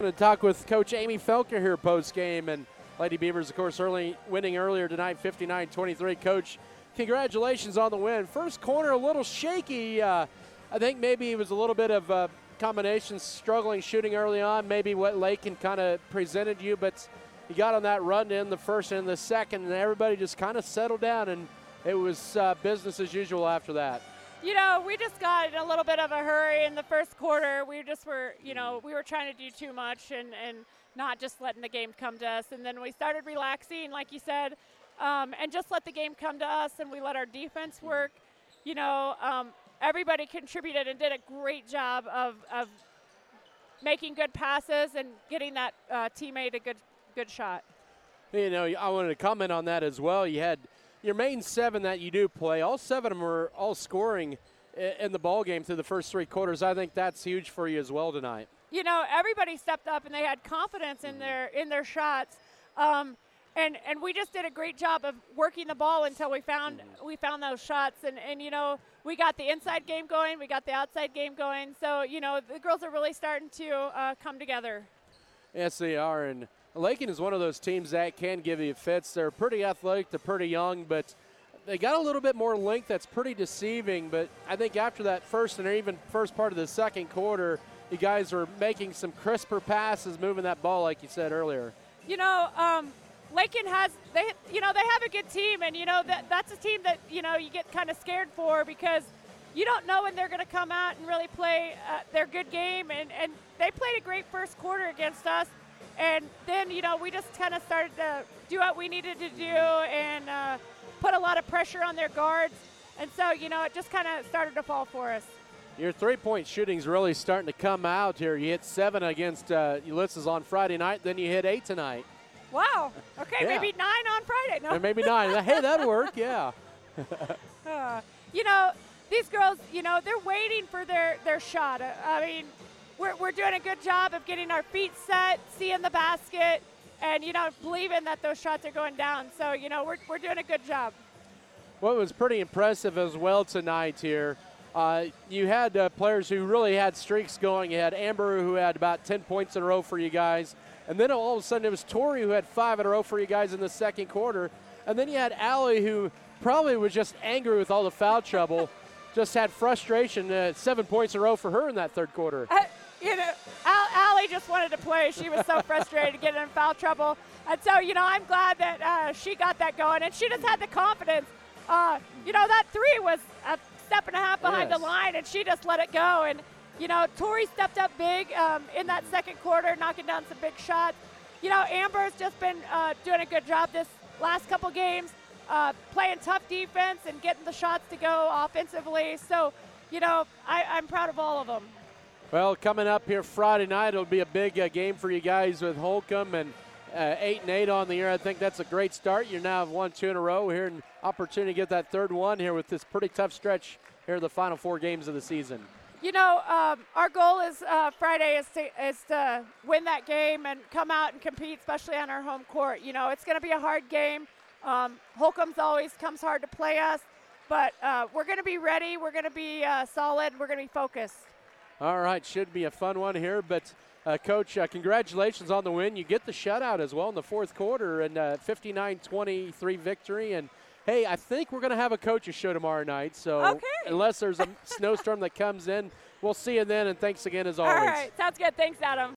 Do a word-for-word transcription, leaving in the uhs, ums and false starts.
Going to talk with Coach Amy Felker here post-game. And Lady Beavers, of course, early winning earlier tonight, fifty-nine twenty-three. Coach, congratulations on the win. First corner a little shaky. Uh, I think maybe it was a little bit of uh, combination struggling shooting early on, maybe what Lakin kind of presented you, but you got on that run in the first and the second, and everybody just kind of settled down, and it was uh, business as usual after that. You know, we just got in a little bit of a hurry in the first quarter. We just were, you know, we were trying to do too much and, and not just letting the game come to us. And then we started relaxing, like you said, um, and just let the game come to us, and we let our defense work. You know, um, everybody contributed and did a great job of, of making good passes and getting that uh, teammate a good good shot. You know, I wanted to comment on that as well. You had your main seven that you do play. All seven of them are all scoring in the ball game through the first three quarters. I think that's huge for you as well tonight. You know, everybody stepped up and they had confidence in their in their shots, um, and and we just did a great job of working the ball until we found mm-hmm. we found those shots. And and you know, we got the inside game going, we got the outside game going. So you know, the girls are really starting to uh, come together. Yes, they are. And Lakin is one of those teams that can give you fits. They're pretty athletic, they're pretty young, but they got a little bit more length that's pretty deceiving. But I think after that first and even first part of the second quarter, you guys were making some crisper passes, moving that ball like you said earlier. You know, um, Lakin has, they, you know, they have a good team, and, you know, that that's a team that, you know, you get kind of scared for because you don't know when they're going to come out and really play uh, their good game. And, and they played a great first quarter against us. And then, you know, we just kind of started to do what we needed to do and uh, put a lot of pressure on their guards. And so, you know, it just kind of started to fall for us. Your three-point shooting's really starting to come out here. You hit seven against uh, Ulysses on Friday night, then you hit eight tonight. Wow. Okay, yeah. maybe nine on Friday. No. Or maybe nine. Hey, that'll work, yeah. uh, you know, these girls, you know, they're waiting for their, their shot. Uh, I mean, We're, we're doing a good job of getting our feet set, seeing the basket, and, you know, believing that those shots are going down. So, you know, we're, we're doing a good job. What was pretty impressive as well tonight here, uh, you had uh, players who really had streaks going. You had Amber, who had about ten points in a row for you guys. And then all of a sudden it was Tori, who had five in a row for you guys in the second quarter. And then you had Allie, who probably was just angry with all the foul trouble, just had frustration. Uh, seven points in a row for her in that third quarter. Uh, You know, Al- Allie just wanted to play. She was so frustrated getting in foul trouble. And so, you know, I'm glad that uh, she got that going. And she just had the confidence. Uh, you know, that three was a step and a half behind yes. the line, and she just let it go. And, you know, Tori stepped up big um, in that second quarter, knocking down some big shots. You know, Amber's just been uh, doing a good job this last couple games, uh, playing tough defense and getting the shots to go offensively. So, you know, I, I'm proud of all of them. Well, coming up here Friday night, it'll be a big uh, game for you guys with Holcomb and uh, eight and eight on the year. I think that's a great start. You now have won two in a row here, and opportunity to get that third one here with this pretty tough stretch here, the final four games of the season. You know, um, our goal is uh, Friday is to, is to win that game and come out and compete, especially on our home court. You know, it's going to be a hard game. Um, Holcomb's always comes hard to play us, but uh, we're going to be ready. We're going to be uh, solid. We're going to be focused. All right, should be a fun one here. But, uh, Coach, uh, congratulations on the win. You get the shutout as well in the fourth quarter and uh, fifty-nine twenty-three victory. And, hey, I think we're going to have a coaches show tomorrow night. So okay. Unless there's a snowstorm that comes in, we'll see you then. And thanks again as always. All right, sounds good. Thanks, Adam.